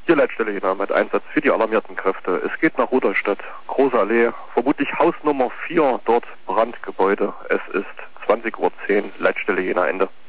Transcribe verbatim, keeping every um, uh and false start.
Hier Leitstelle Jena mit Einsatz für die alarmierten Kräfte. Es geht nach Rudolstadt, Große Allee, vermutlich Haus Nummer vier, dort Brandgebäude. Es ist zwanzig Uhr zehn, Leitstelle Jena, Ende.